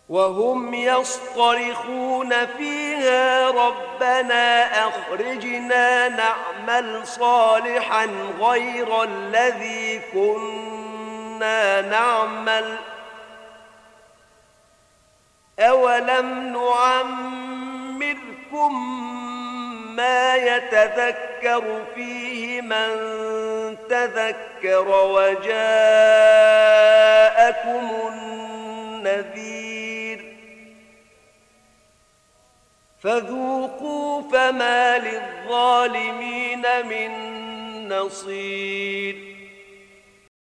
وهم يصطرخون فيها ربنا أخرجنا نعمل صالحا غير الذي كنا نعمل أولم نعمركم ما يتذكر فيه من تذكر وجاءكم النذير فذوقوا فما للظالمين من نصير